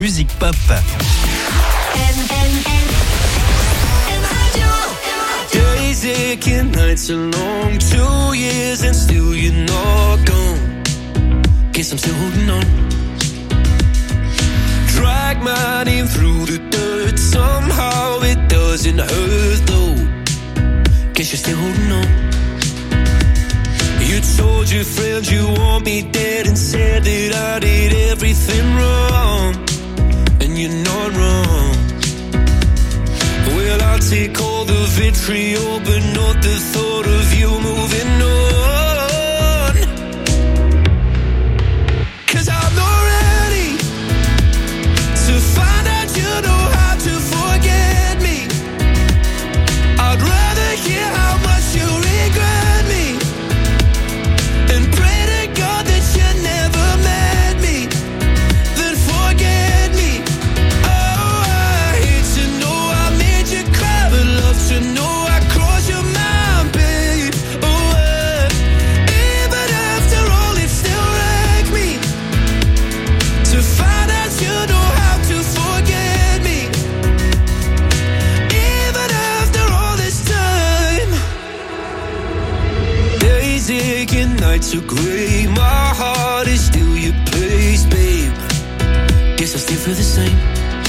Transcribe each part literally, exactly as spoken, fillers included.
musique pop. Days aching, nights are long, two years and still you're not gone. Guess I'm still holding on. Drag my name through the dirt, somehow it doesn't hurt though. Guess you're still holding on. You told your friends you want me dead and said that I did everything wrong. And you're not wrong. Well, I'll take all the vitriol, but not the thought of you moving on. 'Cause I'm not ready to find out you know how to forget me. I'd rather hear how much you regret me and pray to God that you never met me, then forget me. Oh, I hate to know I made you cry, but love to know I crossed your mind, babe. Oh, uh, even after all, it still wrecked me to find out you know how to forget me. Even after all this time, days aching, nights are gray. My heart is still your place, babe. Guess I still feel the same.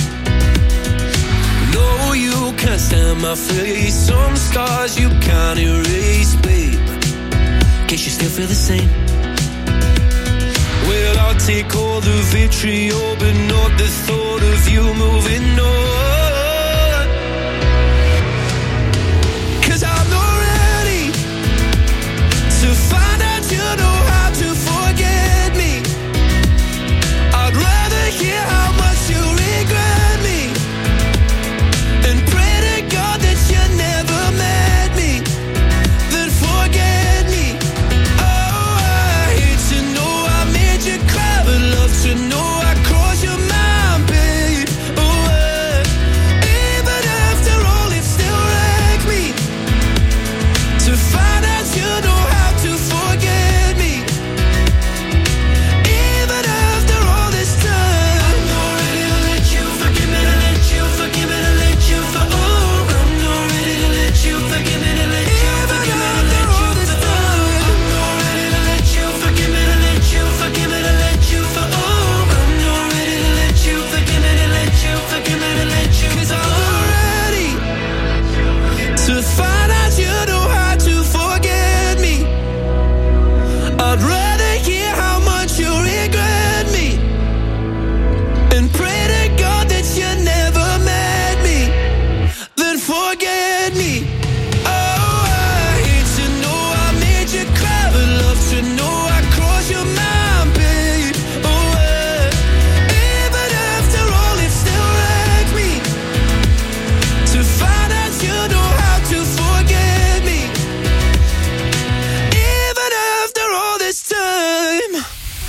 No, you can't stand my face. Some scars you can't erase, babe. Guess you still feel the same. Well, I'll take all the vitriol, but not the thought of you moving on. 'Cause I'm not ready to find out you know how to forget me. I'd rather hear how much you regret me and pray to God that you never met me, then forget me. Oh, I hate to know I made you cry, but love to know I crossed your mind, babe. Oh, uh, even after all, it still wrecked me to find out you know how to forget me. Even after all this time, I'm not ready to let you forgive me, to let you forgive me, to let you for oh, I'm not ready to let you forgive me, to let you forgive me, to let you for oh, I'm not ready to let you forgive me, to let you forgive me, to let you for oh, I'm not ready to let you forgive me, to let you forgive me, to let you 'cause I'm not ready to find out you know how to forget me. I'd rather hear how much you regret me and pray to God that you never met me, then forget me. Oh, I hate to know I made you cry, but love to know I crossed your mind, babe. Oh, uh, even after all, it still wrecked me to find out you know how to forget me. Even after all this time.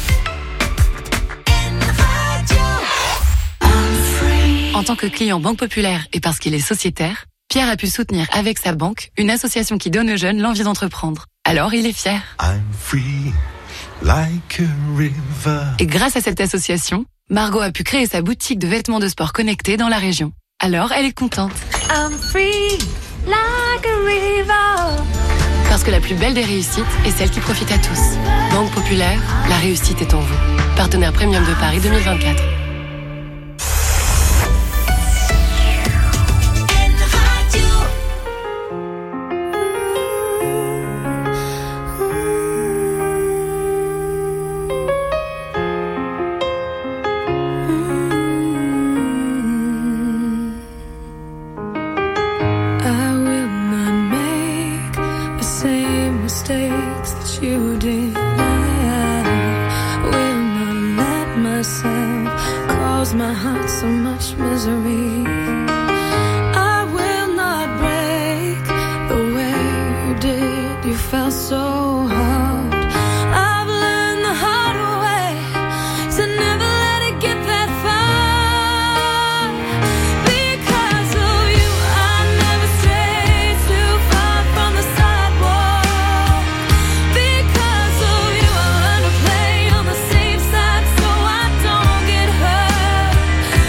En tant que client Banque Populaire et parce qu'il est sociétaire, Pierre a pu soutenir avec sa banque une association qui donne aux jeunes l'envie d'entreprendre. Alors il est fier. I'm free like a river. Et grâce à cette association, Margot a pu créer sa boutique de vêtements de sport connectés dans la région. Alors elle est contente. I'm free like a river. Parce que la plus belle des réussites est celle qui profite à tous. Banque Populaire, la réussite est en vous. Partenaire Premium de Paris deux mille vingt-quatre. I will not make the same mistakes that you did. I will not let myself cause my heart so much misery. I will not break the way you did. You felt so hard. I've learned the hard way to never let it get that far. Because of you, I never strayed too far from the sidewalk. Because of you, I learned to play on the safe side so I don't get hurt.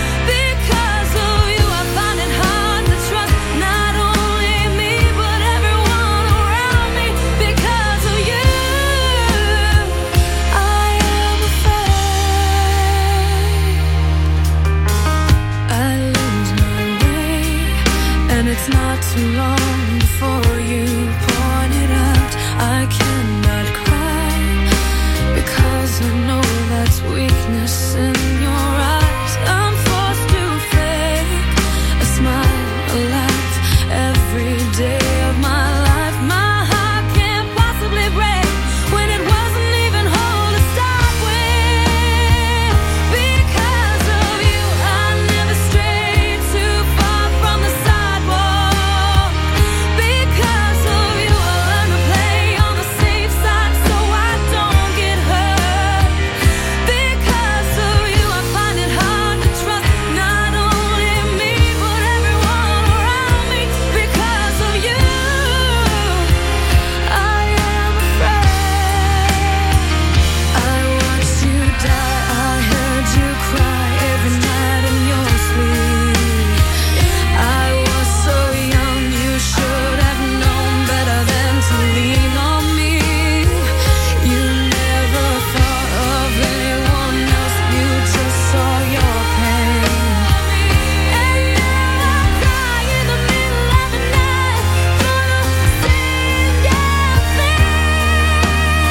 too long before you pointed out I cannot cry because I know that's weakness in your eyes. I'm forced to fake a smile, a laugh every day of my life. My heart can't possibly break when it wasn't even whole to start with. Because of you, I never strayed too far from the sidewalk. Because of you, I learned to play on the safe side so I don't get hurt. Because of you, I find it hard to trust not only me but everyone around me. Because of you, I am afraid. I watched you die, I heard you cry every night in your sleep. I was so young, you should have known better than to lean on me. You never thought of anyone else, you just saw your pain. And now I cry in the middle of the night for the same damn thing.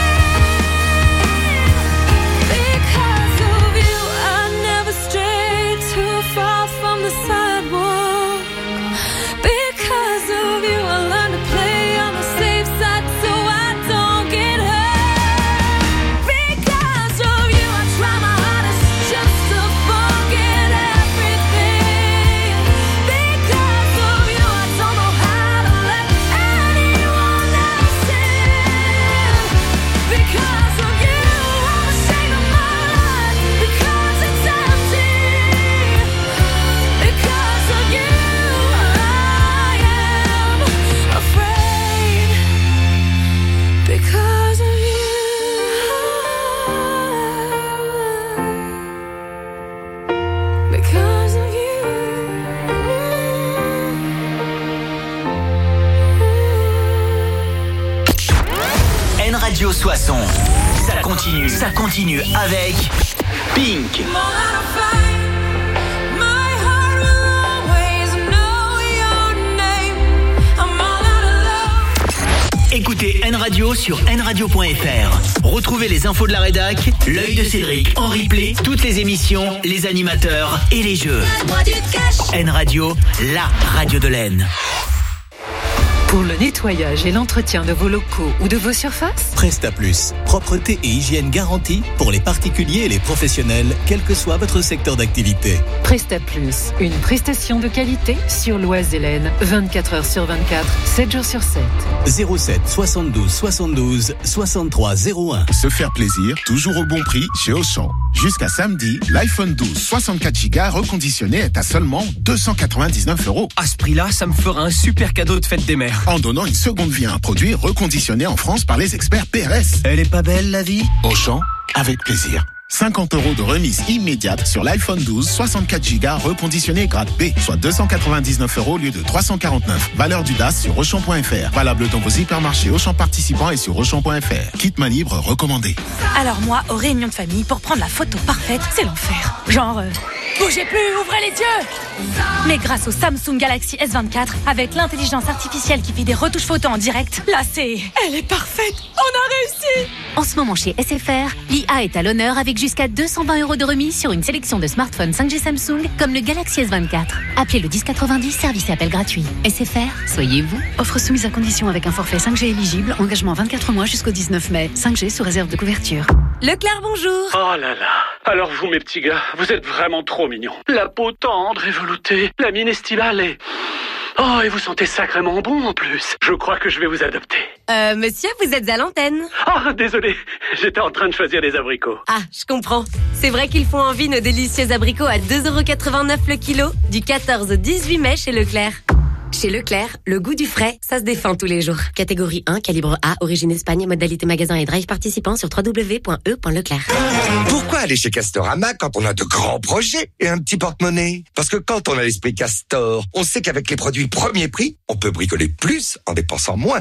Because of you, I never strayed too far from the sidewalk. Because of you, I learned to play on the safe side so I don't get hurt. Because of you, I try my hardest just to forget everything. Because of you, I don't know how to let anyone else in. Because of you, I'm ashamed of my life because it's empty. Because of you, I am afraid. Because of you, because of you. N Radio Soissons. Ça continue, ça continue avec Pink. I'm all out of fight. My heart will always know your name. I'm all out of love. Écoutez N Radio sur n radio point f r. Retrouvez les infos de la rédac, l'œil de Cédric en replay, toutes les émissions, les animateurs et les jeux. Donne-moi du cash. N Radio, la radio de l'Aisne. Pour le nettoyage et l'entretien de vos locaux ou de vos surfaces, Presta Plus, propreté et hygiène garantie pour les particuliers et les professionnels, quel que soit votre secteur d'activité. Presta Plus, une prestation de qualité sur l'Oise et l'Aisne, vingt-quatre heures sur vingt-quatre, sept jours sur sept. zéro sept soixante-douze soixante-douze soixante-trois zéro un. Se faire plaisir, toujours au bon prix chez Auchan. Jusqu'à samedi, l'iPhone douze soixante-quatre giga reconditionné est à seulement deux cent quatre-vingt-dix-neuf euros. À ce prix-là, ça me fera un super cadeau de fête des mères. En donnant une seconde vie à un produit reconditionné en France par les experts P R S. Elle est pas belle, la vie ? Auchan, avec plaisir. cinquante euros de remise immédiate sur l'iPhone douze soixante-quatre giga reconditionné grade B, soit deux cent quatre-vingt-dix-neuf euros au lieu de trois cent quarante-neuf. Valeur du D A S sur Auchan point f r. Valable dans vos hypermarchés Auchan participants et sur Auchan point f r. Kit main libre recommandé. Alors moi, aux réunions de famille, pour prendre la photo parfaite, c'est l'enfer. Genre, euh, bougez plus, ouvrez les yeux. Mais grâce au Samsung Galaxy S vingt-quatre, avec l'intelligence artificielle qui fait des retouches photos en direct, là c'est... Elle est parfaite. On a réussi. En ce moment chez S F R, l'I A est à l'honneur avec jusqu'à deux cent vingt euros de remise sur une sélection de smartphones cinq G Samsung comme le Galaxy S vingt-quatre. Appelez le dix quatre-vingt-dix, service et appel gratuit. S F R, soyez vous. Offre soumise à condition avec un forfait cinq G éligible, engagement vingt-quatre mois jusqu'au dix-neuf mai. cinq G sous réserve de couverture. Leclerc, bonjour. Oh là là. Alors vous, mes petits gars, vous êtes vraiment trop mignons. La peau tendre et veloutée, la mine estivale et... Oh, et vous sentez sacrément bon en plus. Je crois que je vais vous adopter. Euh, monsieur, vous êtes à l'antenne. Ah, désolé, j'étais en train de choisir des abricots. Ah, je comprends. C'est vrai qu'ils font envie nos délicieux abricots à deux euros quatre-vingt-neuf le kilo, du quatorze au dix-huit mai chez Leclerc. Chez Leclerc, le goût du frais, ça se défend tous les jours. Catégorie un, calibre A, origine Espagne, modalité magasin et drive participant sur w w w point e point leclerc. Pourquoi aller chez Castorama quand on a de grands projets et un petit porte-monnaie? Parce que quand on a l'esprit Castor, on sait qu'avec les produits premier prix, on peut bricoler plus en dépensant moins.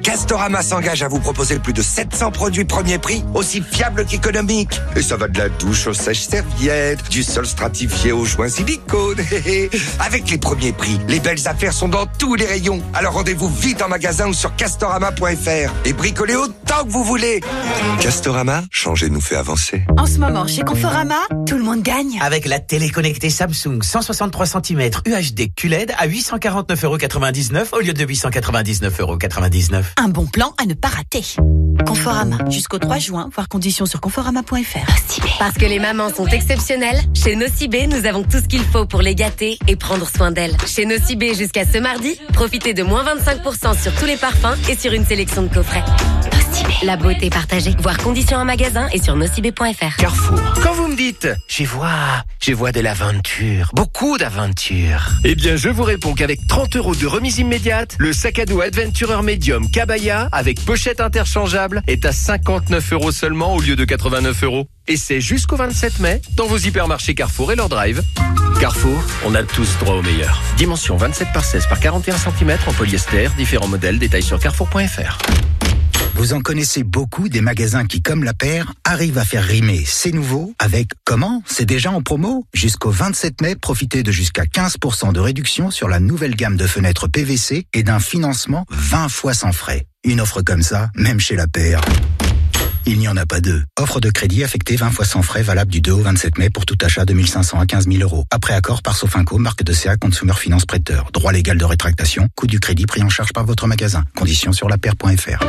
Castorama s'engage à vous proposer plus de sept cents produits premier prix, aussi fiables qu'économiques. Et ça va de la douche aux sèche-serviettes, du sol stratifié aux joints silicone. Avec les premiers prix, les belles affaires sont dans tous les rayons. Alors rendez-vous vite en magasin ou sur castorama point f r et bricolez autant que vous voulez. Castorama, changer nous fait avancer. En ce moment, chez Conforama, tout le monde gagne. Avec la télé connectée Samsung cent soixante-trois centimètres U H D Q L E D à huit cent quarante-neuf euros quatre-vingt-dix-neuf au lieu de huit cent quatre-vingt-dix-neuf euros quatre-vingt-dix-neuf. Un bon plan à ne pas rater. Conforama, jusqu'au trois juin, voir conditions sur conforama point f r. Parce que les mamans sont exceptionnelles, chez Nocibé, nous avons tout ce qu'il faut pour les gâter et prendre soin d'elles. Chez Nocibé, jusqu'à ce mardi, profitez de moins vingt-cinq pour cent sur tous les parfums et sur une sélection de coffrets. Nocibé, la beauté partagée. Voir conditions en magasin et sur nocibé point f r. Carrefour. Quand vous me dites, j'y vois, j'y vois de l'aventure, beaucoup d'aventure. Eh bien, je vous réponds qu'avec trente euros de remise immédiate, le sac à dos Adventurer Medium Kabaya avec pochette interchangeable est à cinquante-neuf euros seulement au lieu de quatre-vingt-neuf euros. Et c'est jusqu'au vingt-sept mai dans vos hypermarchés Carrefour et leur drive. Carrefour, on a tous droit au meilleur. Dimension vingt-sept par seize par quarante et un centimètres en polyester, différents modèles, détails sur carrefour point f r. Vous en connaissez beaucoup des magasins qui, comme la paire, arrivent à faire rimer c'est nouveau avec comment? C'est déjà en promo? Jusqu'au vingt-sept mai, profitez de jusqu'à quinze pour cent de réduction sur la nouvelle gamme de fenêtres P V C et d'un financement vingt fois sans frais. Une offre comme ça, même chez la paire, il n'y en a pas deux. Offre de crédit affectée vingt fois sans frais, valable du deux au vingt-sept mai pour tout achat de mille cinq cents à quinze mille euros. Après accord par Sofinco, marque de C A Consumer Finance Prêteur. Droit légal de rétractation, coût du crédit pris en charge par votre magasin. Conditions sur la paire point f r.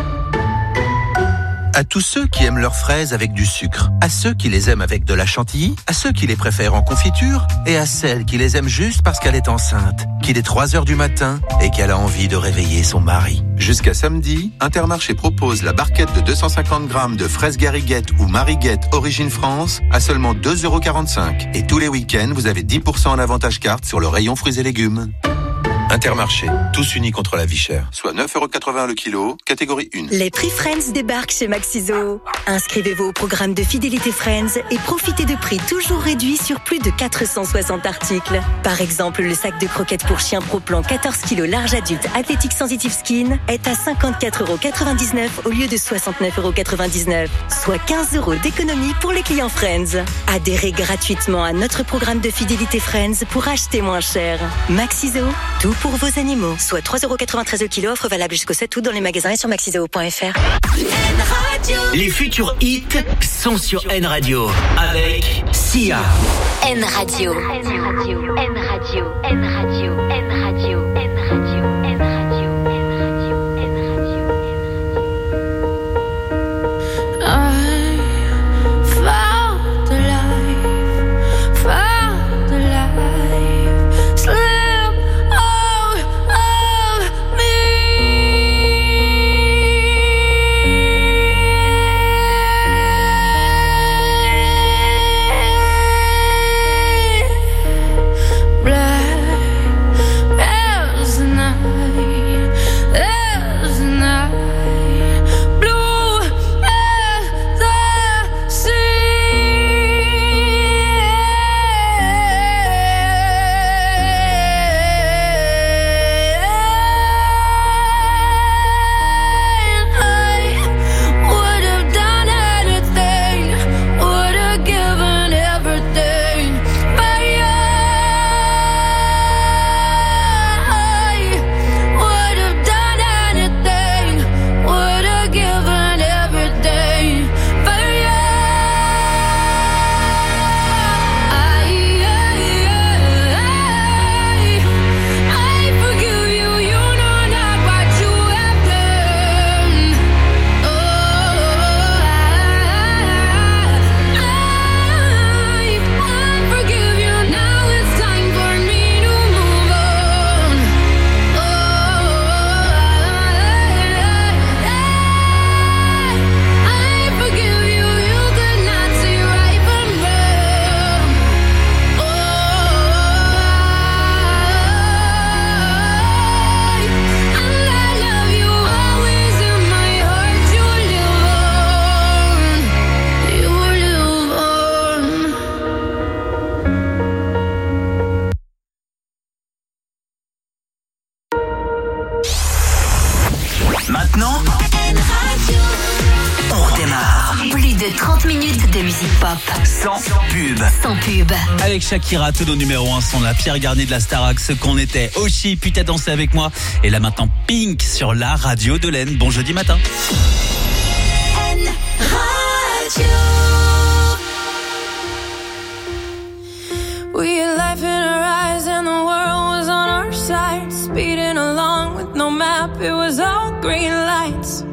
À tous ceux qui aiment leurs fraises avec du sucre, à ceux qui les aiment avec de la chantilly, à ceux qui les préfèrent en confiture et à celles qui les aiment juste parce qu'elle est enceinte, qu'il est trois heures du matin et qu'elle a envie de réveiller son mari. Jusqu'à samedi, Intermarché propose la barquette de deux cent cinquante grammes de fraises Gariguette ou Mariguette Origine France à seulement deux euros quarante-cinq. Et tous les week-ends, vous avez dix pour cent en avantage carte sur le rayon fruits et légumes. Intermarché, tous unis contre la vie chère. Soit neuf euros quatre-vingts le kilo, catégorie un. Les prix Friends débarquent chez Maxiso. Inscrivez-vous au programme de fidélité Friends et profitez de prix toujours réduits sur plus de quatre cent soixante articles. Par exemple, le sac de croquettes pour chien Pro Plan quatorze kilos large adulte Athletic Sensitive Skin est à cinquante-quatre euros quatre-vingt-dix-neuf au lieu de soixante-neuf euros quatre-vingt-dix-neuf, soit quinze euros d'économie pour les clients Friends. Adhérez gratuitement à notre programme de fidélité Friends pour acheter moins cher. Maxiso, tout pour vos animaux. Soit trois euros quatre-vingt-treize le kilo, offre valable jusqu'au sept août dans les magasins et sur maxiseo point f r. Les futurs hits sont sur N Radio avec Sia. N Radio. N Radio. N Radio. N Radio. N Radio. N Radio. N Radio. I found the life, found the life, slip out of me. hip-hop, sans pub. Sans pub. Avec Shakira, tout nos numéro un sont là. Pierre Garnier de la Starac, ce qu'on était. Oshi, puis t'as dansé avec moi. Et là maintenant, Pink sur la radio de l'Aisne. Bon jeudi matin. N Radio. We had life in our eyes and the world was on our side. Speeding along with no map, it was all green lights.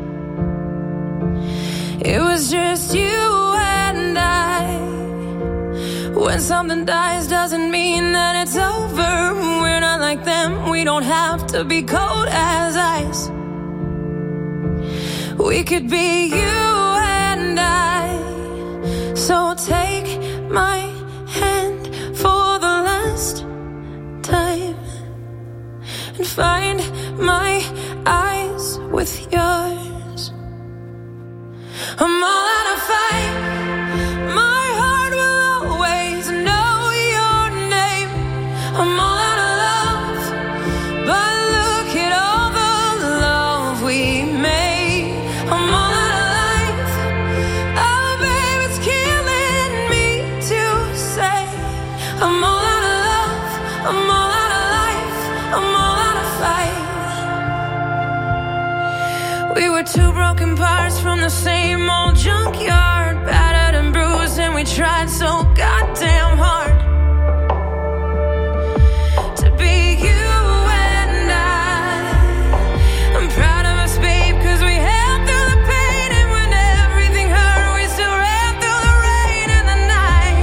It was just you and I. When something dies doesn't mean that it's over. We're not like them, we don't have to be cold as ice. We could be you and I. So take my hand for the last time and find my eyes with yours. I'm all out of fight. My heart will always know your name. I'm all out of love, but look at all the love we made. I'm all out of life. Oh, babe, it's killing me to say. I'm all out of love. I'm all out of life. I'm all out of fight. We were two broken parts from the same old junkyard, battered and bruised, and we tried so goddamn hard to be you and I. I'm proud of us, babe, cause we held through the pain, and when everything hurt, we still ran through the rain and the night.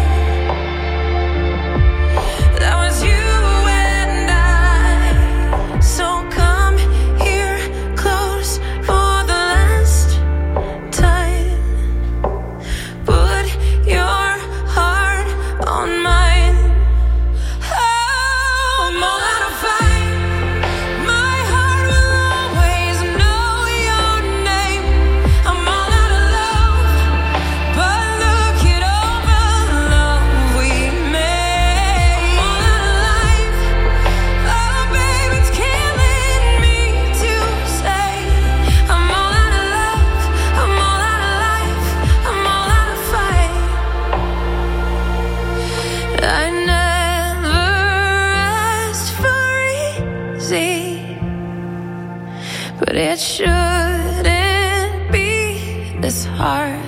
That was you and I. So come here close for the last time. Put your heart on mine. Oh, I'm all out of fight. My heart will always know your name. I'm all out of love, but look at all the love we made. I'm all out of life. Oh, babe, it's killing me to say. I'm all out of love. I'm all out of life. I'm all out of fight. I never asked for easy, but it shouldn't be this hard.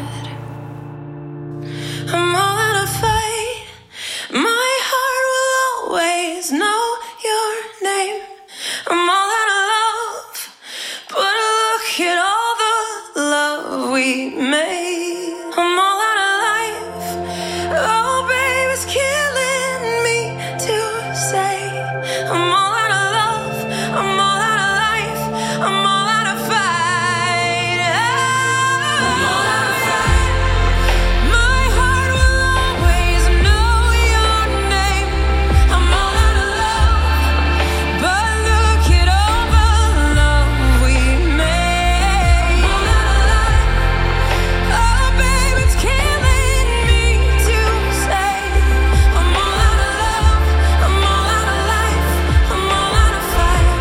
I'm all out of fight. My heart will always know your name. I'm all out of love, but look at all the love we made. I'm all out of life. Oh, babe, it's killing me to say. I'm all out of love. I'm all out of life. I'm all out of fight. I'm all out of fight. My heart will always know your name. I'm all out of love, but look at all the love we made. I'm all out of life. Oh, babe, it's killing me to say. I'm all out of love. I'm all out of life. I'm all out of fight.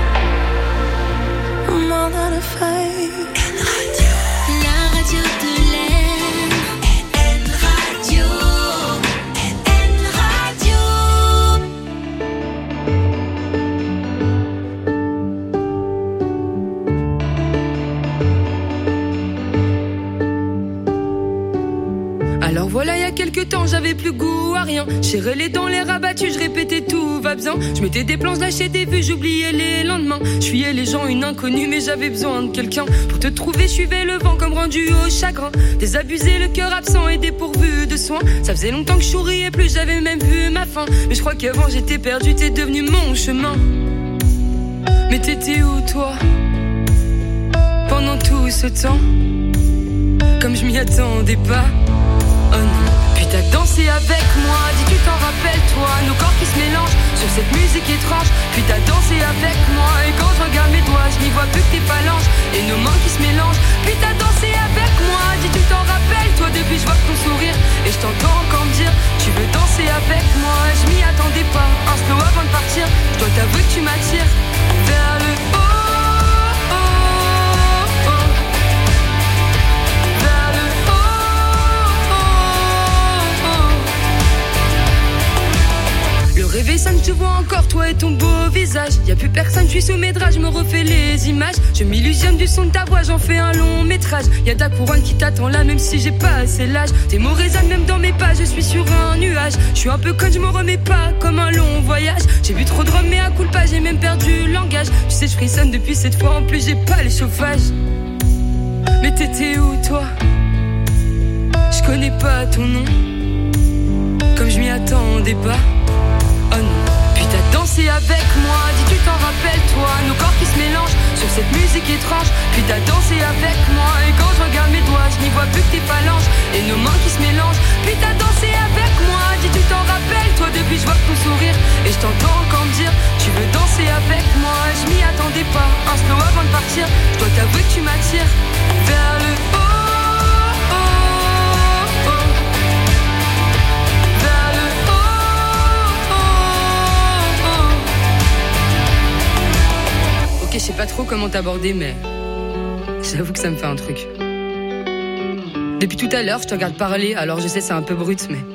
I'm all out of fight. La radio de l'Aisne. N Radio. N Radio. Alors voilà, il y a quelques temps, j'avais plus goût à rien. J'ai les dents, les rabattus, je répétais tout va bien. Je mettais des plans, lâchais des vues, j'oubliais les lendemains. Je fuyais les gens, une inconnue, mais j'avais besoin de quelqu'un. Pour te trouver, je suivais le vent comme rendu au chagrin. Désabusé, le cœur absent et dépourvu de soins. Ça faisait longtemps que je souriais plus, j'avais même vu ma fin. Mais je crois qu'avant j'étais perdu, t'es devenu mon chemin. Mais t'étais où toi pendant tout ce temps? Comme je m'y attendais pas. Oh non. Puis t'as dansé avec moi, dis tu t'en rappelles toi. Nos corps qui se mélangent sur cette musique étrange. Puis t'as dansé avec moi, et quand je regarde mes doigts, je n'y vois plus que tes phalanges et nos mains qui se mélangent. Puis t'as dansé avec moi, dis tu t'en rappelles toi. Depuis je vois ton sourire et je t'entends encore me dire tu veux danser avec moi. Je m'y attendais pas, un slow avant de partir. Je dois t'avouer que tu m'attires vers le haut. Vers le haut. réveil sonne, je te vois encore, toi et ton beau visage. Y'a plus personne, je suis sous mes draps, je me refais les images. Je m'illusionne du son de ta voix, j'en fais un long métrage. Y'a ta couronne qui t'attend là, même si j'ai pas assez l'âge. Tes mots résonnent même dans mes pas, je suis sur un nuage. Je suis un peu conne, je me remets pas comme un long voyage. J'ai bu trop de rhum, mais à coup de pas, j'ai même perdu le langage. Tu sais, je frissonne depuis cette fois, en plus j'ai pas les chauffages. Mais t'étais où toi? Je connais pas ton nom, comme je m'y attendais pas. Oh non, puis t'as dansé avec moi, dis tu t'en rappelles toi. Nos corps qui se mélangent sur cette musique étrange. Puis t'as dansé avec moi, et quand je regarde mes doigts, je n'y vois plus que tes phalanges et nos mains qui se mélangent. Puis t'as dansé avec moi, dis tu t'en rappelles toi. Depuis je vois ton sourire, et je t'entends encore me dire tu veux danser avec moi. Je m'y attendais pas, un slow avant de partir. Je dois t'avouer que tu m'attires vers le haut. Je sais pas trop comment t'aborder, mais j'avoue que ça me fait un truc. Depuis tout à l'heure, je te regarde parler, alors je sais c'est un peu brut, mais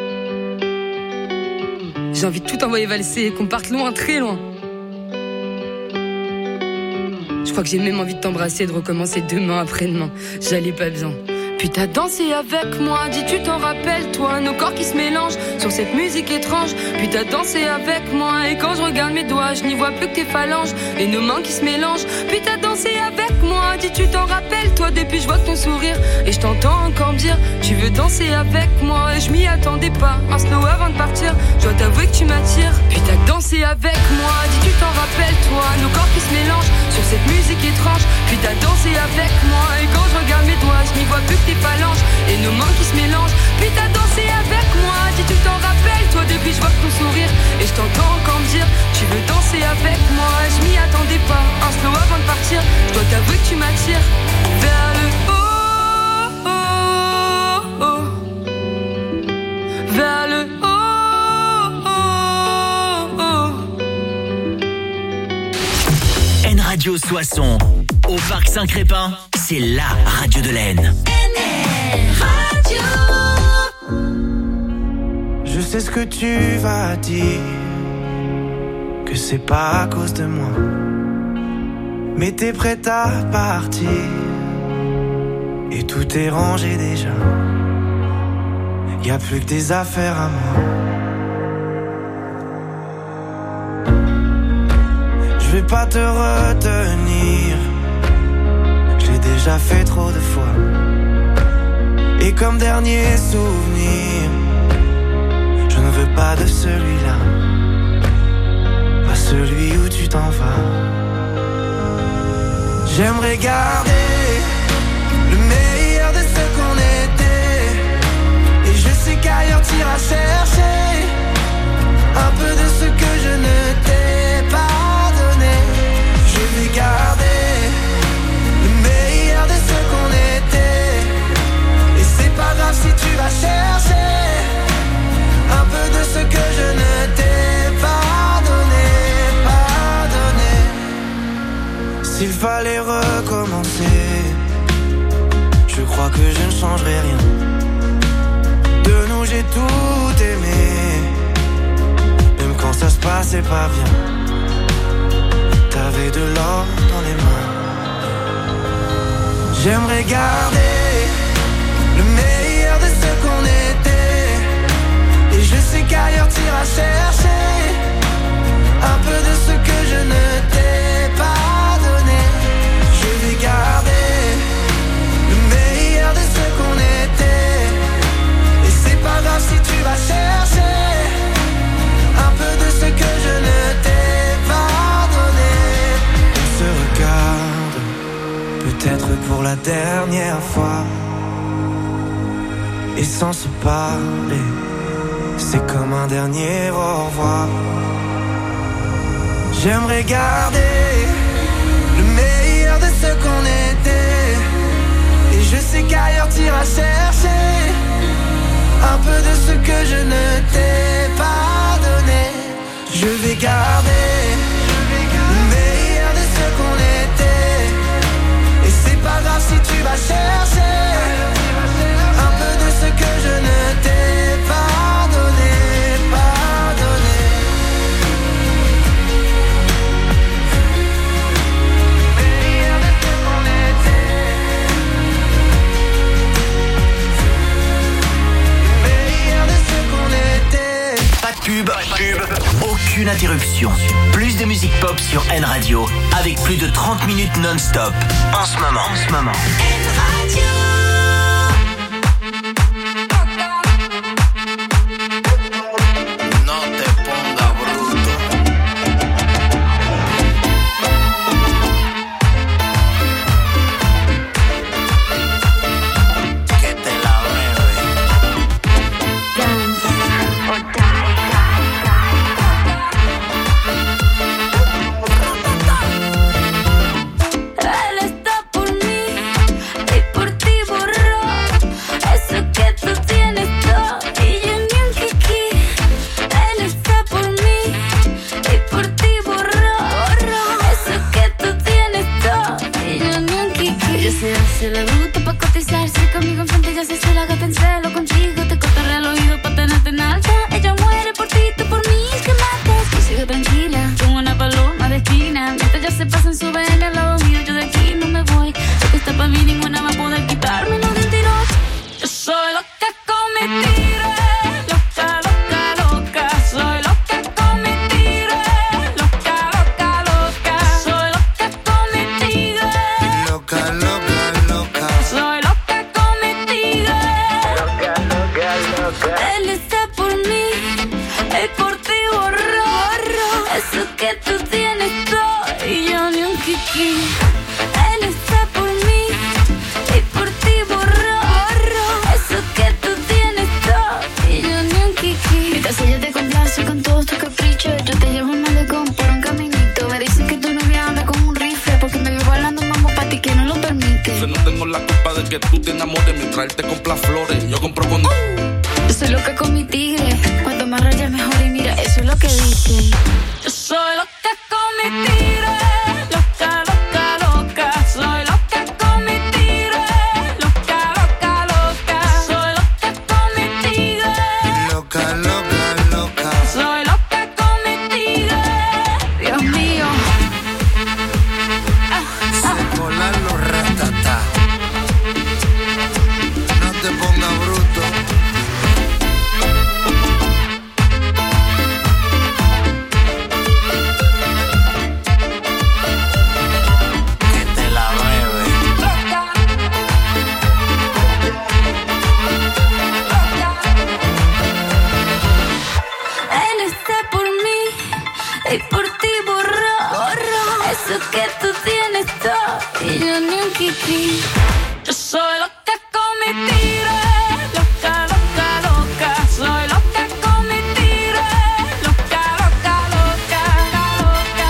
j'ai envie de tout envoyer valser et qu'on parte loin, très loin. Je crois que j'ai même envie de t'embrasser et de recommencer demain après-demain. J'allais pas bien. Puis t'as dansé avec moi, dis tu t'en rappelles toi. Nos corps qui se mélangent sur cette musique étrange. Puis t'as dansé avec moi, et quand je regarde mes doigts, je n'y vois plus que tes phalanges et nos mains qui se mélangent. Puis t'as dansé avec moi, dis tu t'en rappelles toi. Depuis je vois ton sourire, et je t'entends encore me dire tu veux danser avec moi. Et je m'y attendais pas, un slow avant de partir. Je dois t'avouer que tu m'attires. Puis t'as dansé avec moi, dis tu t'en rappelles toi. Nos corps qui se mélangent sur cette musique étrange. Puis t'as dansé avec moi, et quand je regarde mes doigts, je n'y vois plus que tes phalanges et nos mains qui se mélangent. Puis t'as dansé avec moi, dis tu t'en rappelles toi. Depuis je vois ton sourire, et je t'entends encore me dire tu veux danser avec moi. Je m'y attendais pas, un slow avant de partir. Je dois t'avouer que tu m'attires vers le haut, oh, oh. Vers le haut, oh, oh. N Radio Soissons, au Parc Saint-Crépin, c'est la radio de l'Aisne. Je sais ce que tu vas dire, que c'est pas à cause de moi, mais t'es prête à partir, et tout est rangé déjà. Y a plus que des affaires à moi. Je vais pas te retenir, je l'ai déjà fait trop de fois. Et comme dernier souvenir, je ne veux pas de celui-là, pas celui où tu t'en vas. J'aimerais garder le meilleur de ce qu'on était, et je sais qu'ailleurs t'iras chercher un peu de ce que je ne t'ai pas donné. Je vais garder le meilleur de ce qu'on était, et c'est pas grave si tu vas chercher un peu de ce que je ne t'ai pas donné, pas donné. S'il fallait recommencer, je crois que je ne changerai rien. De nous j'ai tout aimé, même quand ça se passait pas bien. T'avais de l'or dans les mains. J'aimerais garder le meilleur de ce qu'on était, et je sais qu'ailleurs t'iras chercher un peu de ce que je ne t'ai pas donné. Je vais garder le meilleur de ce qu'on était, et c'est pas grave si tu vas chercher un peu de ce que je ne t'ai pas donné. On se regarde, peut-être pour la dernière fois, et sans se parler, c'est comme un dernier au revoir. J'aimerais garder le meilleur de ce qu'on était, et je sais qu'ailleurs t'iras chercher un peu de ce que je ne t'ai pas donné. Je vais garder le meilleur de ce qu'on était, et c'est pas grave si tu vas chercher un peu de ce que je ne t'ai pas donné, pas donné. aucune interruption. Plus de musique pop sur N Radio avec plus de trente minutes non-stop. En ce moment, en ce moment. N Radio. Se le gusta pa' cotizarse conmigo enfrente, ya se la gata en celo contigo. Te cortaré el oído pa' tenerte en alta. Ella muere por ti, tú por mí, que matas. Tú sigue tranquila, como una paloma de esquina. Mientras ya se pasan, suben al lado mío. Yo de aquí no me voy, lo que está pa' mí ninguna va a poder quitármelo de un tirón. Yo soy loca con mi tire, loca, loca, loca. Soy loca con mi tire, loca, loca, loca. Soy loca con mi tigre, Loca, loca. soy loca con mi tigre. Loca, loca, loca. Él está por mí, él por ti borró. Eso que tú tienes todo y yo ni un kiki. Él está por mí, y por ti borró. Eso que tú tienes todo y yo ni un kiki. Mientras ella te complace con todos tus caprichos, yo te llevo un malecón por un caminito. Me dicen que tu novia anda con un rifle porque me vio bailando mambo pa' ti que no lo permite. Yo no tengo la culpa de que tú te enamores mientras él te compra flores. Yo compro con... Yo soy loca con mi tigre, cuanto más rayas mejor y mira, eso es lo que dicen. Yo soy loca con mi tigre, loca, loca, loca. Soy loca con mi tigre, loca, loca, loca. Soy loca con mi tigre, Loca, loca, loca. soy loca con mi tigre. Dios mío. Ah, ah. Se colan los ratatá. No te pongas bruto. Que te la bebe. Él está por mí y por ti borró. Eso que tú tienes todo y yo ni un kiki. Yo soy loca con mi tigre, loca, loca, loca. Soy loca con mi tigre, loca, loca, loca, loca,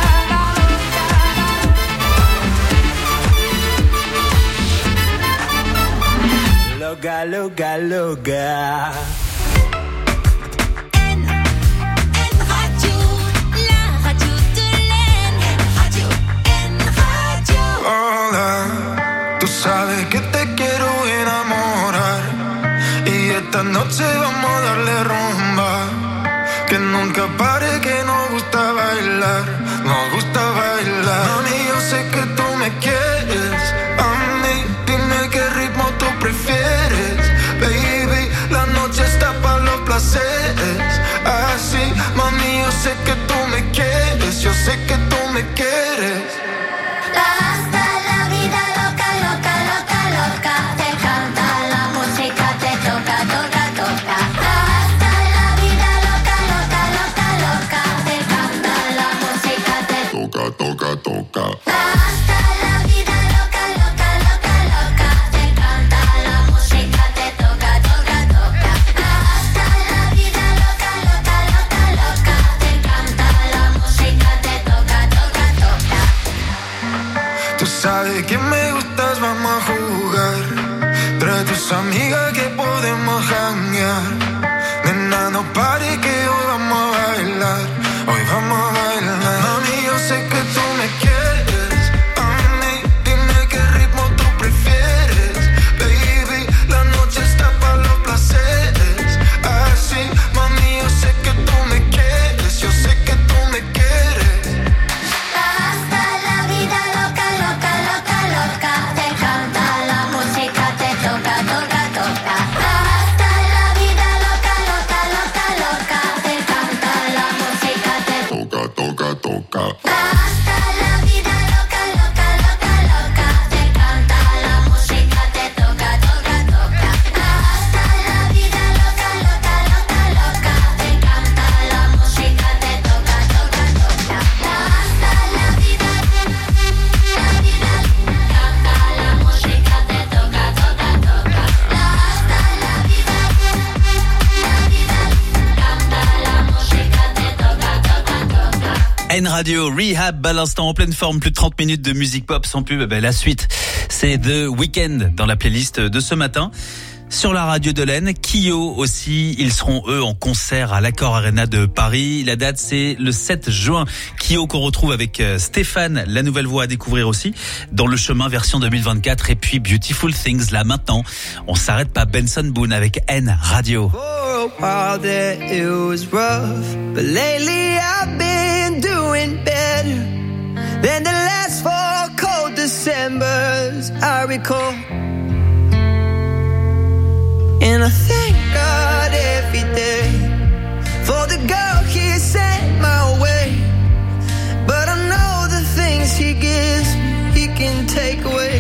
Loca, loca, loca. Hola, tú sabes que te quiero enamorar y esta noche vamos a darle rumba. Que nunca pare, que nos gusta bailar, nos gusta bailar. Mami, yo sé que tú me quieres, a mí dime qué ritmo tú prefieres. Baby, la noche está para los placeres. Así, mami, yo sé que tú me quieres, yo sé que tú me quieres. Hasta la vida loca, loca, loca, loca. Te canta la música, te toca, toca, toca. Hasta la vida loca, loca, loca, loca. Te canta la música, te Toca, toca, toca. hasta la vida loca, loca, loca, loca. Te canta la música, te toca, toca, toca. Hasta la vida loca, loca, loca, loca. Te canta la música, te toca, toca, toca. Tú sabes que me gustas, vamos a jugar. Trae tus amigas que podemos janguear. Nena, no pare que hoy vamos a bailar. Hoy vamos a bailar. Mami, yo sé que tú me quieres. A mí, dime qué ritmo tú prefieres. Baby, la noche está para los placeres. Así, mami, yo sé que tú me quieres. Yo sé que tú me quieres. Hasta la vida loca, loca, loca, loca. Te canta la música, te toca, toca, toca. Hasta la vida toca, toca, toca. N Radio, Rehab à l'instant en pleine forme, plus de trente minutes de musique pop sans pub. Ben, la suite, c'est The Weeknd dans la playlist de ce matin. Sur la radio de l'Aisne, Kyo aussi, ils seront eux en concert à l'Accor Arena de Paris. La date c'est le sept juin. Kyo qu'on retrouve avec Stéphane, la nouvelle voix à découvrir aussi, dans Le Chemin version deux mille vingt-quatre. Et puis Beautiful Things là maintenant. On s'arrête pas, Benson Boone avec N Radio. For a while there it was rough, but lately I've been doing better than the last four cold Decembers I recall. And I thank God every day for the girl He sent my way. But I know the things He gives me, He can take away.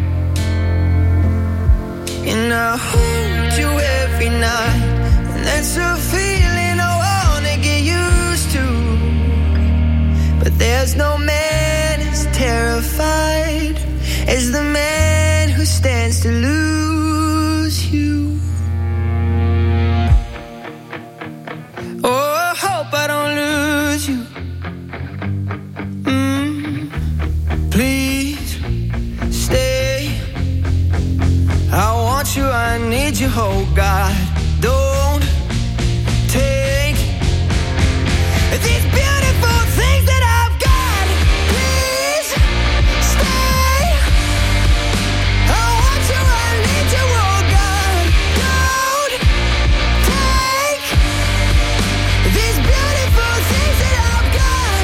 And I hold you every night, and that's a feeling I wanna get used to. But there's no man as terrified as the man who stands to lose you. Oh, I hope I don't lose you. Mm, please stay. I want you, I need you, oh God. Don't take these beautiful things that I've got. Please stay. I want you, I need you, oh God. Don't take these beautiful things that I've got.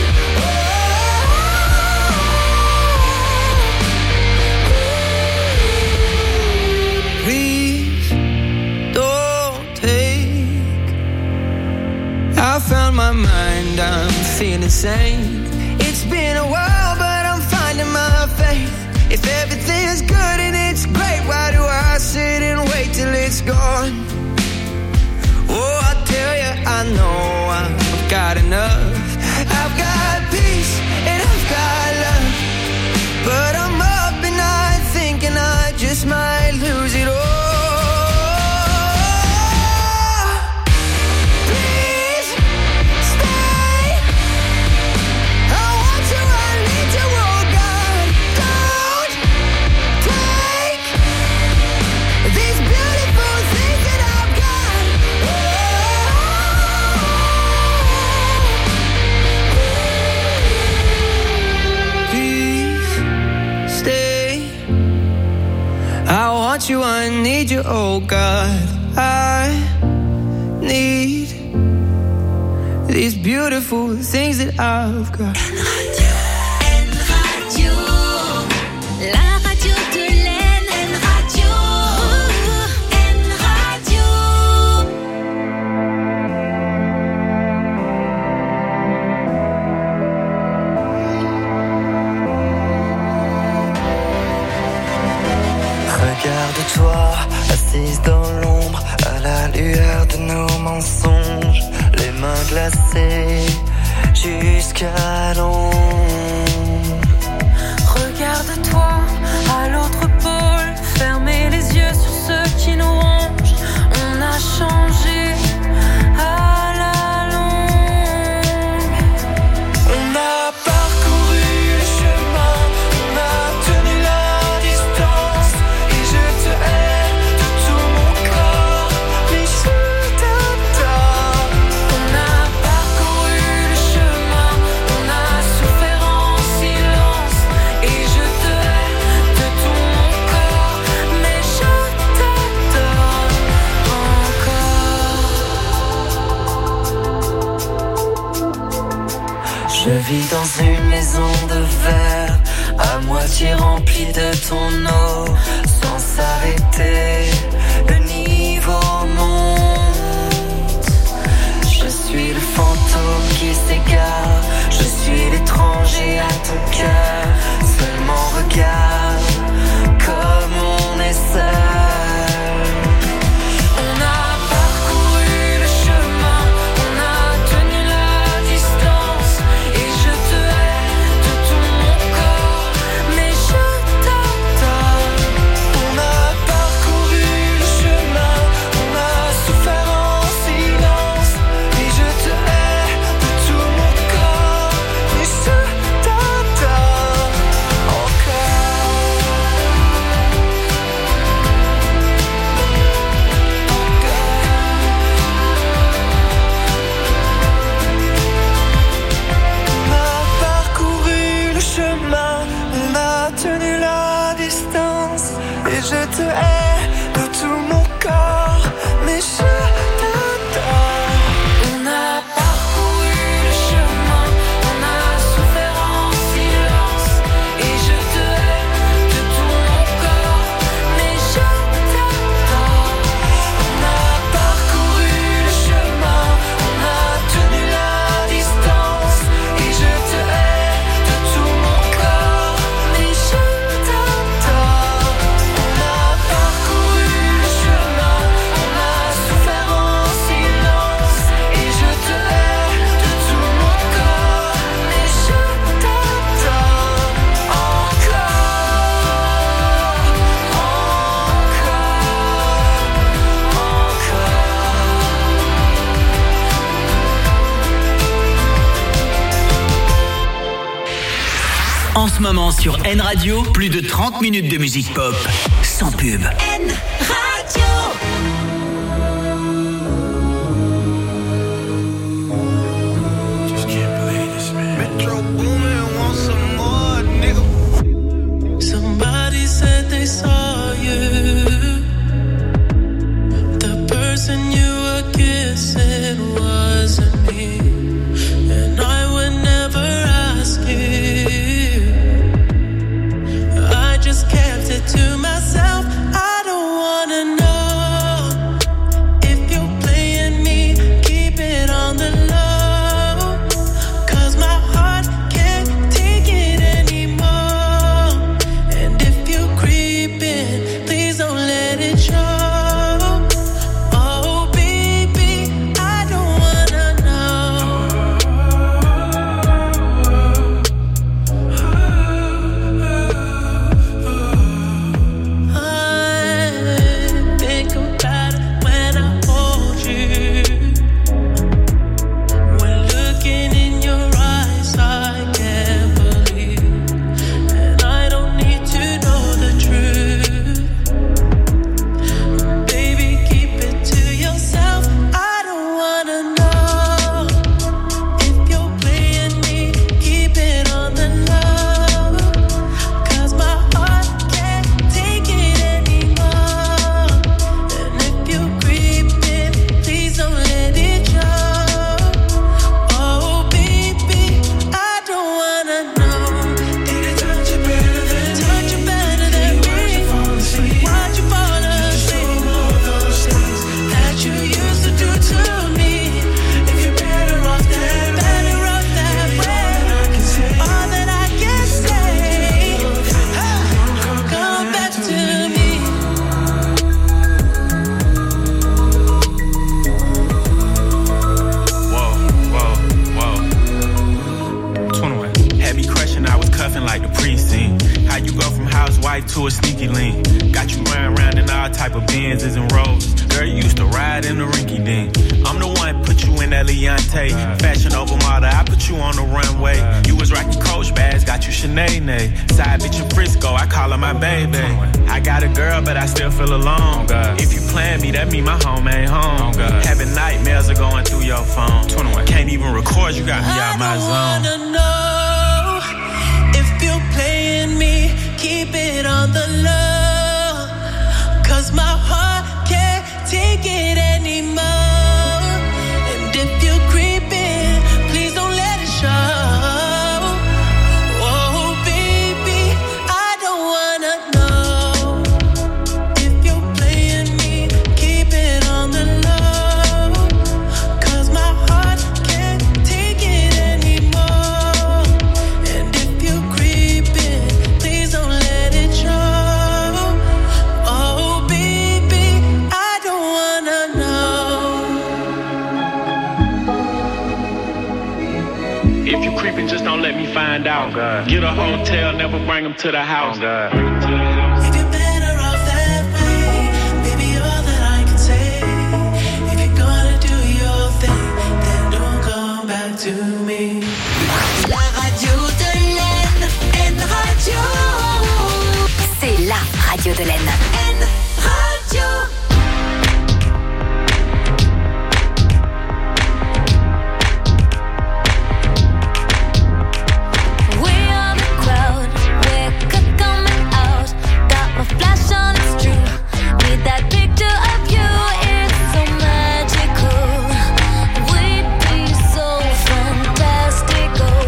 Oh, please don't take. I found my mind, I'm feeling sane. It's been a while, but I'm finding my faith. If everything's good and it's great, why do I sit and wait till it's gone? Oh, I tell you, I know I've got enough. I've got peace and I've got love, but I'm up and I thinking I just might lose it all. Please stay. I want you, I need you, oh God. Don't take these beautiful things that I've got. Please stay. I want you, I need you, oh God. I need these beautiful things that I've got. La radio de l'Aisne, N Radio, N Radio. Regarde-toi, assise dans l'ombre, à la lueur de nos mensonges, les mains glacées jusqu'à l'ombre. Regarde-toi à l'autre pôle, fermez les yeux sur ceux qui nous rongent. On a changé à la longue. On a parcouru le chemin, on a tenu la distance, et je te hais de tout mon corps, mais je t'adore. On a parcouru le chemin, on a souffert en silence, et je te hais de tout mon corps, mais je t'adore encore. Je vis dans une maison de verre, à moitié remplie de ton eau, sans s'arrêter, le niveau monte. Je suis le fantôme qui s'égare, ton cœur. Seulement regarde comme on est seul. On a parcouru le chemin, on a tenu la distance. Et je te hais de tout mon corps, mais je t'adore. On a parcouru le chemin, on a souffert en silence. Et je te hais de tout mon corps, mais je t'adore encore. On a parcouru le chemin, on a tenu la distance. Et je te hais de tout mon corps, mais je t'adore. On a parcouru le chemin, on a souffert en silence. Et je te hais de tout mon corps, mais je t'adore. On a parcouru le chemin, on a tenu la distance. Et je te hais de tout mon corps, mais je t'adore. On a parcouru le chemin, on a souffert en silence. Et je te hais de tout mon corps, mais je t'adore En ce moment sur N Radio, plus de trente minutes de musique pop, sans pub. N Radio. Just can't believe this, man. Metro Boomin want some more, nigga. Somebody said they saw you. The person you were kissing wasn't me. And I would never ask you. I just kept it to myself. I don't wanna know if you're playing me. Keep it on the low, 'cause my heart can't take it anymore. And if you're creeping, please don't let it show. Oh baby, I don't wanna know. I think about it when I hold you. When looking in your eyes, I can't believe. And I don't need to know the truth. Baby, keep it to yourself. I don't wanna know if you're playing me. Keep it on the low, 'cause my heart can't take it anymore. And if you're creeping, please don't let it show. Oh baby, I don't wanna know. Did it touch you better than me? Touch you better than me? Why'd you fall asleep? Why'd you fall asleep? All those things that you used to do to me. If you're better off that way, better off that way. All that I can say, come back to me. Whoa, whoa, whoa. twenty-one. Had me crushing, I was cuffing like the precinct. How you go from housewife to a sneaky link? Got you running around in all type of Benzes and Rolls. Girl, you used to ride in the rinky dink. I'm the one put you in that Leontay. Fashion over model, I put you on the runway. You was rocking Coach bags, got you Sinead. Side bitch in Frisco, I call her my baby. I got a girl, but I still feel alone. If you plan me, that mean my home ain't home. Having nightmares are going through your phone. Can't even record, you got me out my zone. Wanna know if you're playing me. Keep it on the low, 'cause my heart can't take it anymore. And if you're creeping, please don't let it show. Oh baby, I don't wanna know if you're playing me. Keep it on the low, 'cause my heart can't take it anymore. creeping, just don't let me find out. Oh, get a hotel, never bring them to the house. Oh, If you're better off that way, baby, all that I can say. If you're gonna do your thing, then don't come back to me. La radio de l'Aisne, N Radio. C'est la radio de l'Aisne, N Radio. Flash on, it's true. Need that picture of you, it's so magical. We'd be so fantastical.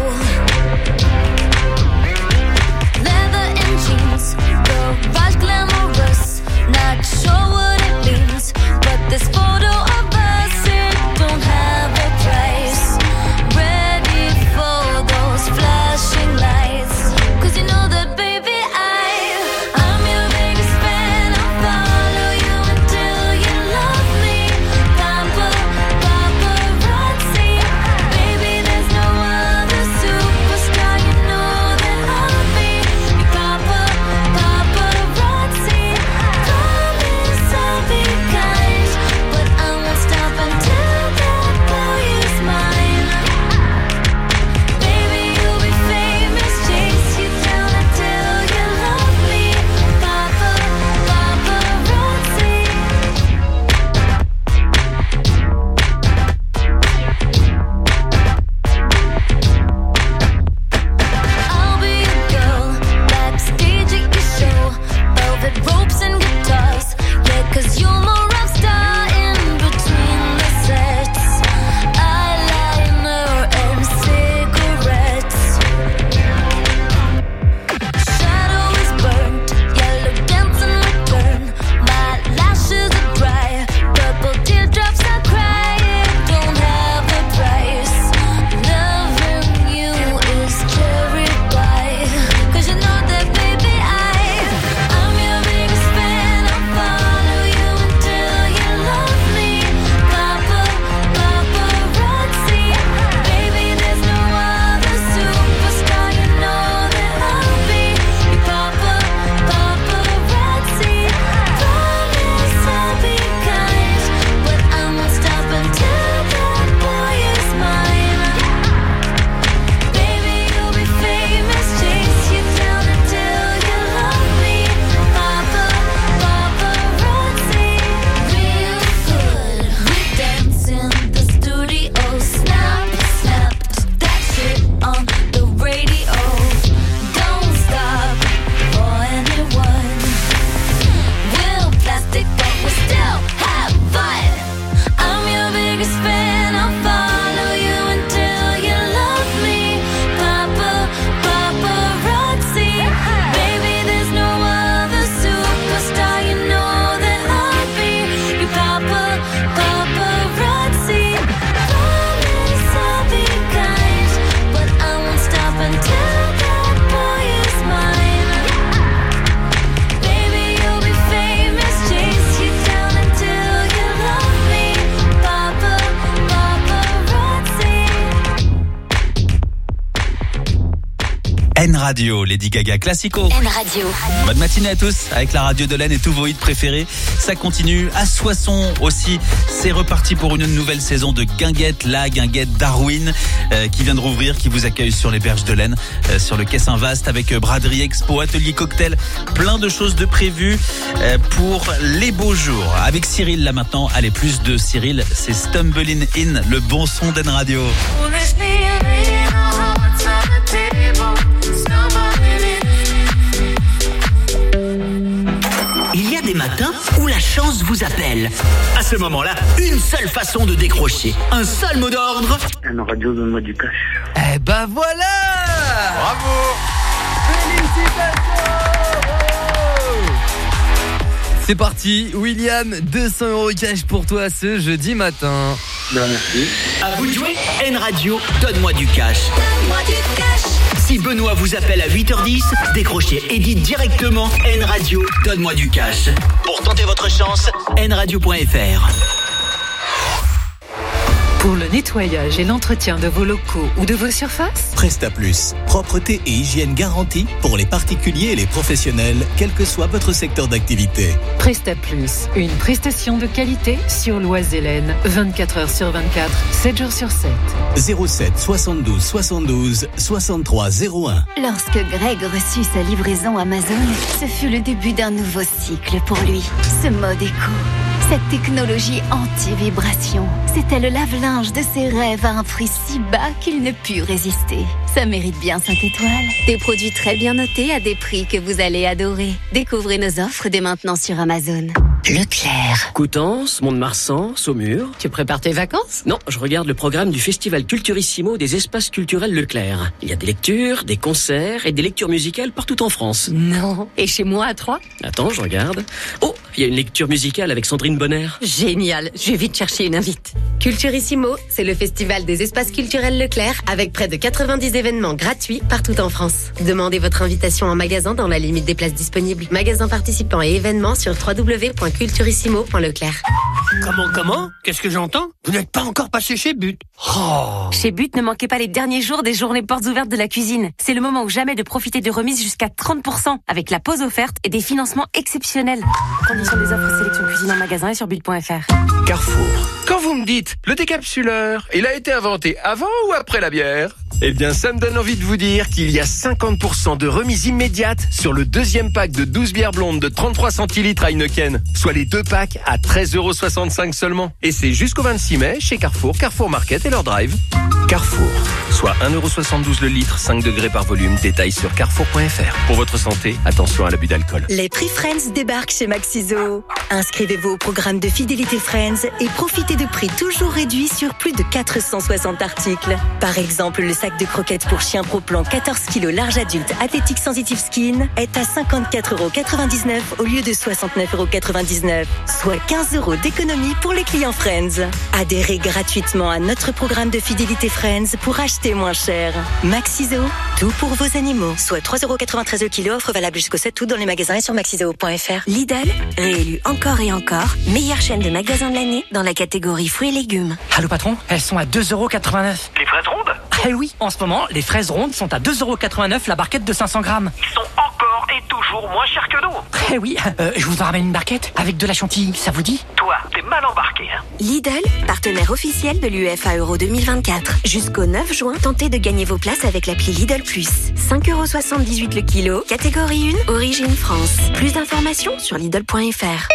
Leather and jeans, garage glamorous. Not sure what it means, but this photo of us, it don't have a price. Ready for those flashing lights, 'cause you know that baby I ropes and guitars, yeah, 'cause you're my rock star in between the sets. Eyeliner and cigarettes. Shadow is burnt, yellow dancing return. My lashes are dry, purple teardrops I cry. It don't have a price. Loving you is cherry pie, 'cause you know that baby I N Radio, Lady Gaga Classico. N Radio. Bonne matinée à tous avec la radio de l'Aisne et tous vos hits préférés. Ça continue à Soissons aussi. C'est reparti pour une nouvelle saison de Guinguette, la Guinguette Darwin euh, qui vient de rouvrir, qui vous accueille sur les berges de l'Aisne, euh, sur le quai Saint-Vaast avec euh, braderie expo, atelier cocktail, plein de choses de prévues euh, pour les beaux jours. Avec Cyril là maintenant, allez, plus de Cyril, c'est Stumbling In, le bon son d'N Radio. Il y a des matins où la chance vous appelle. À ce moment-là, une seule façon de décrocher. Un seul mot d'ordre. N Radio, donne-moi du cash. Eh ben voilà! Bravo! Félicitations! C'est parti, William, deux cents euros cash pour toi ce jeudi matin. Ben, merci. À vous de jouer. N Radio, donne-moi du cash. Donne-moi du cash. Si Benoît vous appelle à huit heures dix, décrochez et dites directement N Radio, donne-moi du cash. Pour tenter votre chance, n radio point f r. Pour le nettoyage et l'entretien de vos locaux ou de vos surfaces, Presta Plus, propreté et hygiène garantie pour les particuliers et les professionnels, quel que soit votre secteur d'activité. Presta Plus, une prestation de qualité sur Loise-Hélène, vingt-quatre heures sur vingt-quatre, sept jours sur sept. zéro sept soixante-douze soixante-douze soixante-trois zéro un. Lorsque Greg reçut sa livraison Amazon, ce fut le début d'un nouveau cycle pour lui. Ce mode éco, cette technologie anti-vibration, c'était le lave-linge de ses rêves à un prix si bas qu'il ne put résister. Ça mérite bien cinq étoiles. Des produits très bien notés à des prix que vous allez adorer. Découvrez nos offres dès maintenant sur Amazon. Leclerc. Coutances, Mont-de-Marsan, Saumur. Tu prépares tes vacances? Non, je regarde le programme du Festival Culturissimo des espaces culturels Leclerc. Il y a des lectures, des concerts et des lectures musicales partout en France. Non. Et chez moi à Troyes? Attends, je regarde. Oh, il y a une lecture musicale avec Sandrine Bonner. Génial. Je vais vite chercher une invite. Culturissimo, c'est le festival des espaces culturels Leclerc avec près de quatre-vingt-dix événements gratuits partout en France. Demandez votre invitation en magasin dans la limite des places disponibles. Magasins participants et événements sur w w w point culturissimo point leclerc. Comment, comment? Qu'est-ce que j'entends? Vous n'êtes pas encore passé chez But. Oh. Chez But, ne manquez pas les derniers jours des journées portes ouvertes de la cuisine. C'est le moment ou jamais de profiter de remises jusqu'à trente pour cent avec la pause offerte et des financements exceptionnels. Conditions des offres sélection cuisine en magasin et sur but point f r. Carrefour. Quand vous me dites, le décapsuleur, il a été inventé avant ou après la bière? Eh bien, ça me donne envie de vous dire qu'il y a cinquante pour cent de remise immédiate sur le deuxième pack de douze bières blondes de trente-trois centilitres à Heineken, soit les deux packs à treize euros soixante-cinq seulement. Et c'est jusqu'au vingt-six mai chez Carrefour, Carrefour Market et leur drive. Carrefour, soit un euro soixante-douze le litre, cinq degrés par volume. Détail sur carrefour point f r. Pour votre santé, attention à l'abus d'alcool. Les prix Friends débarquent chez Maxiso. Inscrivez-vous au programme de fidélité Friends et profitez de prix toujours réduits sur plus de quatre cent soixante articles. Par exemple, le sac de croquettes pour chien Pro Plan quatorze kilos large adulte Athletic Sensitive Skin est à cinquante-quatre euros quatre-vingt-dix-neuf au lieu de soixante-neuf euros quatre-vingt-dix-neuf, soit quinze euros d'économie pour les clients Friends. Adhérez gratuitement à notre programme de fidélité Friends pour acheter moins cher. Maxiso, tout pour vos animaux. Soit trois euros quatre-vingt-treize le kilo, offre valable jusqu'au sept août dans les magasins et sur maxiso point f r. Lidl, réélu encore et encore, meilleure chaîne de magasins de l'année dans la catégorie fruits et légumes. Allô patron, elles sont à deux euros quatre-vingt-neuf. Les fraises rondes? Eh oui, en ce moment, les fraises rondes sont à deux euros quatre-vingt-neuf la barquette de cinq cents grammes. Ils sont encore et toujours moins chers que nous. Eh oui, euh, je vous en ramène une barquette avec de la chantilly, ça vous dit? Toi, t'es mal embarqué, hein. Lidl, partenaire officiel de l'U E F A Euro deux mille vingt-quatre. Jusqu'au neuf juin, tentez de gagner vos places avec l'appli Lidl Plus. cinq euros soixante-dix-huit le kilo, catégorie un, origine France. Plus d'informations sur lidl point f r.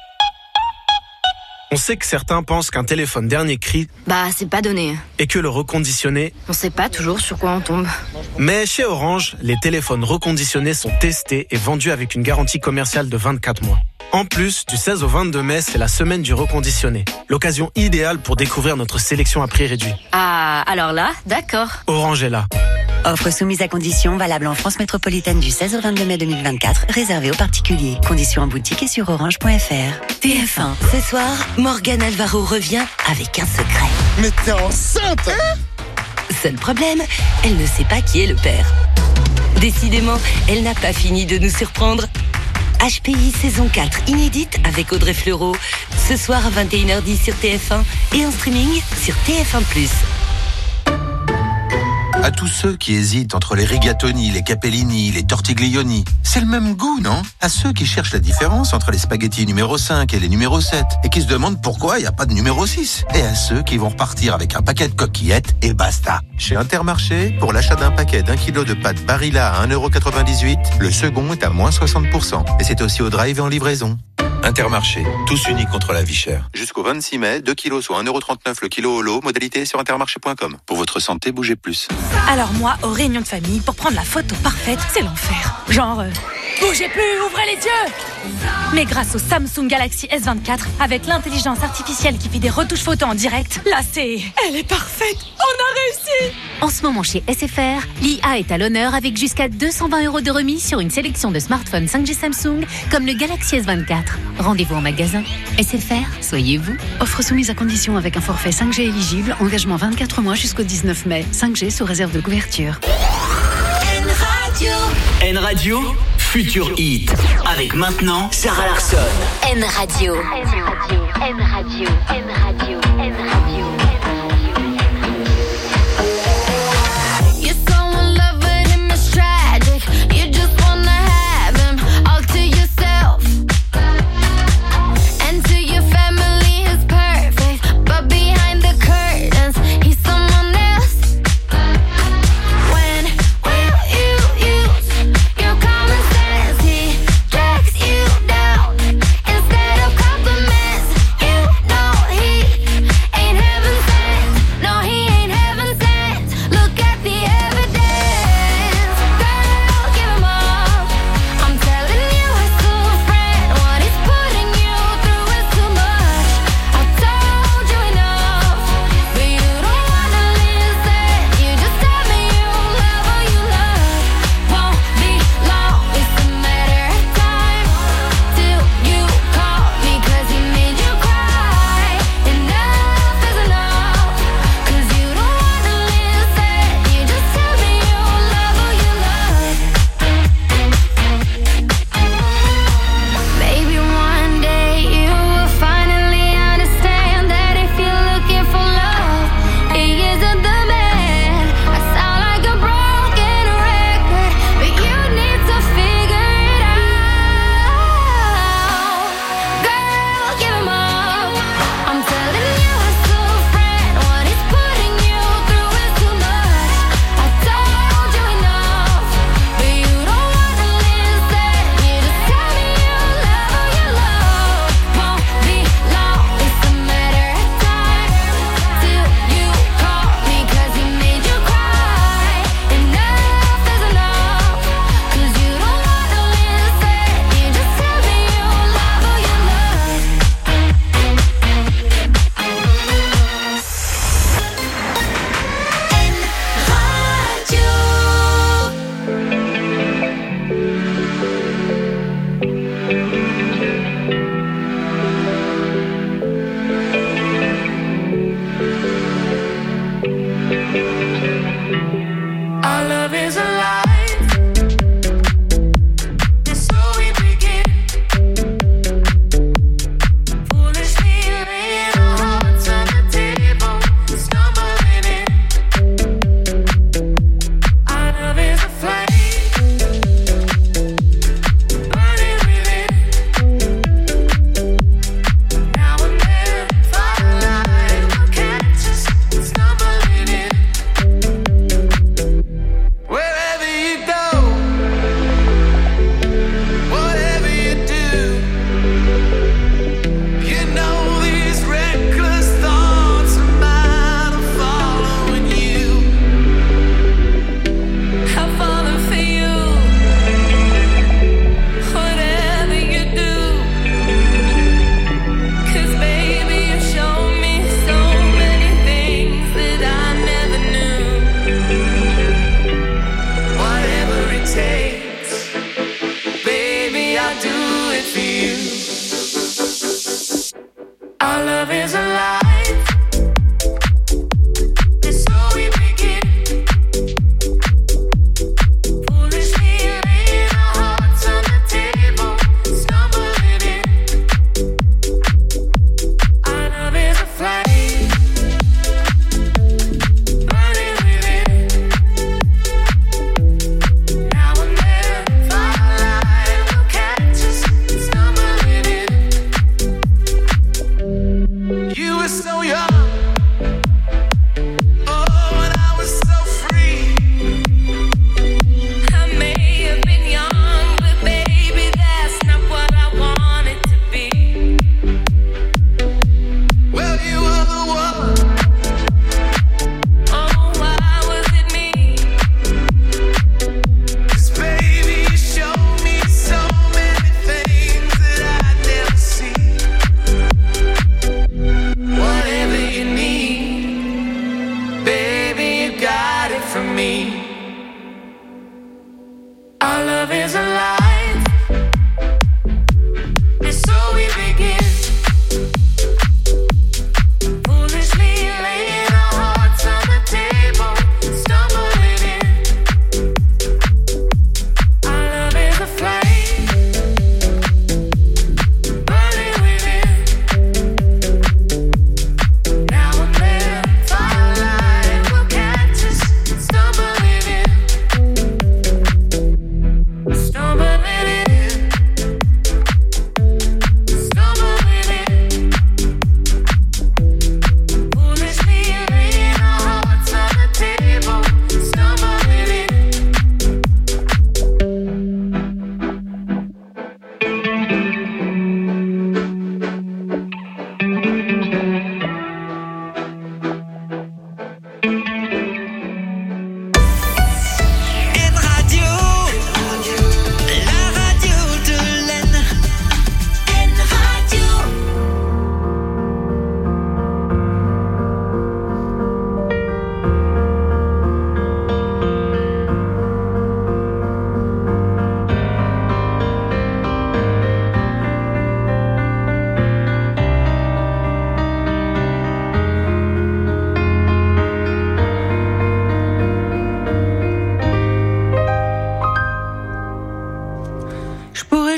On sait que certains pensent qu'un téléphone dernier cri, Bah, c'est pas donné. et que le reconditionné. On sait pas toujours sur quoi on tombe. Mais chez Orange, les téléphones reconditionnés sont testés et vendus avec une garantie commerciale de vingt-quatre mois. En plus, du seize au vingt-deux mai, c'est la semaine du reconditionné. L'occasion idéale pour découvrir notre sélection à prix réduit. Ah, alors là, d'accord. Orange est là. Offre soumise à conditions, valable en France métropolitaine du seize au vingt-deux mai deux mille vingt-quatre, réservée aux particuliers. Conditions en boutique et sur orange point f r. T F un, ce soir, Morgane Alvaro revient avec un secret. Mais t'es enceinte, hein? Seul problème, elle ne sait pas qui est le père. Décidément, elle n'a pas fini de nous surprendre. H P I saison quatre inédite avec Audrey Fleurot. Ce soir à vingt et une heures dix sur T F un et en streaming sur T F un plus. À tous ceux qui hésitent entre les rigatoni, les capellini, les tortiglioni, c'est le même goût, non? À ceux qui cherchent la différence entre les spaghettis numéro cinq et les numéro sept et qui se demandent pourquoi il n'y a pas de numéro six. Et à ceux qui vont repartir avec un paquet de coquillettes et basta. Chez Intermarché, pour l'achat d'un paquet d'un kilo de pâtes Barilla à un euro quatre-vingt-dix-huit, le second est à moins soixante pour cent. Et c'est aussi au drive et en livraison. Intermarché, tous unis contre la vie chère. Jusqu'au vingt-six mai, deux kilos soit un euro trente-neuf le kilo au lot, modalité sur intermarché point com. Pour votre santé, bougez plus. Alors moi, aux réunions de famille, pour prendre la photo parfaite, c'est l'enfer. Genre, euh, bougez plus, ouvrez les yeux. Mais grâce au Samsung Galaxy S vingt-quatre, avec l'intelligence artificielle qui fait des retouches photos en direct, là c'est... Elle est parfaite. On a réussi. En ce moment chez S F R, l'I A est à l'honneur avec jusqu'à deux cent vingt euros de remise sur une sélection de smartphones cinq G Samsung comme le Galaxy S vingt-quatre. Rendez-vous en magasin. S F R, soyez vous. Offre soumise à condition avec un forfait cinq G éligible, engagement vingt-quatre mois jusqu'au dix-neuf mai. cinq G sous réserve de couverture. N Radio. N Radio, futur hit. Avec maintenant Sarah Larsson. N Radio. N Radio. N Radio. N Radio. N Radio.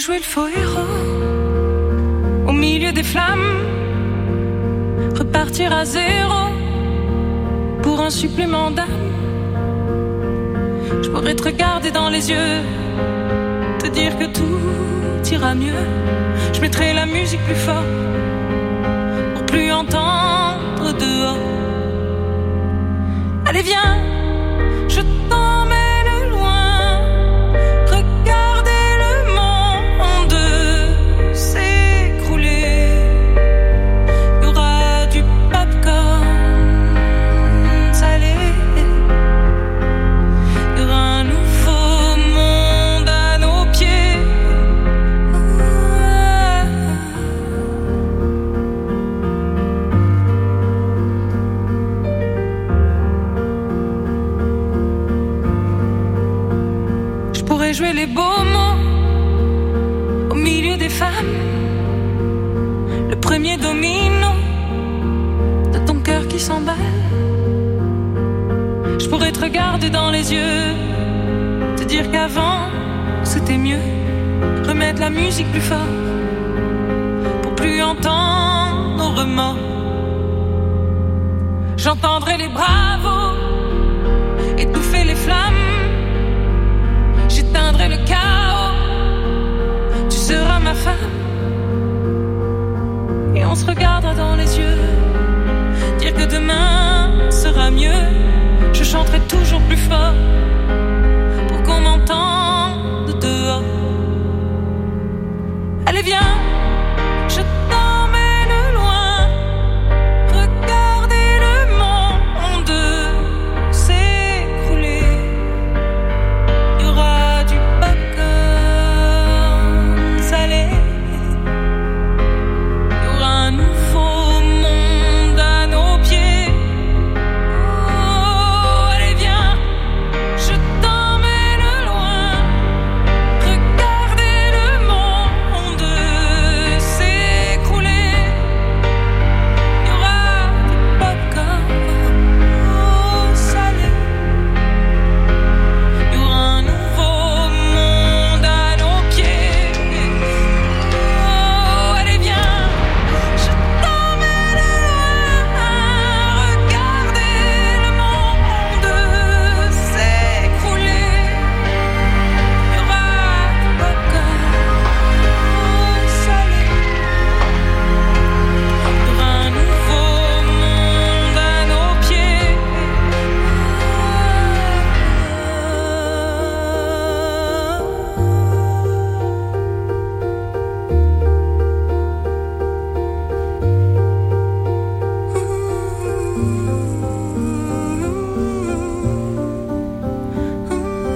jouer le faux héros au milieu des flammes, repartir à zéro pour un supplément d'âme. Je pourrais te regarder dans les yeux, te dire que tout ira mieux. Je mettrai la musique plus fort pour plus entendre dehors. Allez viens, je t'emmène loin, regardez le monde s'écrouler. Il y aura du popcorn salé, il y aura un nouveau monde à nos pieds. Je pourrais jouer les beaux mots au milieu des femmes, le premier domino de ton cœur qui s'emballe. Je pourrais te regarder dans les yeux, te dire qu'avant c'était mieux, remettre la musique plus fort pour plus entendre nos remords. J'entendrai les bravos